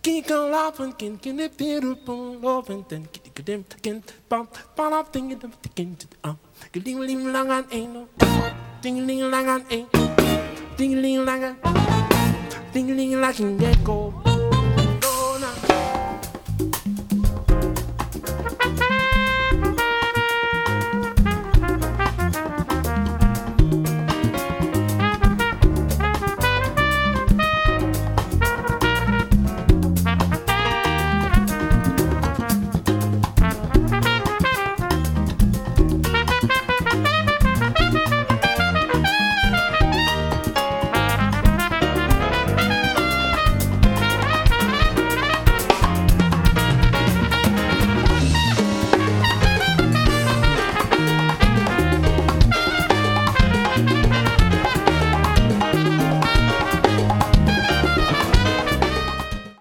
Keep on laughing, can it be the boom, loving, then get them again, bump, bump, thinking of the king to the ding ling lang and ain't no ding ling lang and ain't ding ling lang and ding ling like an echo.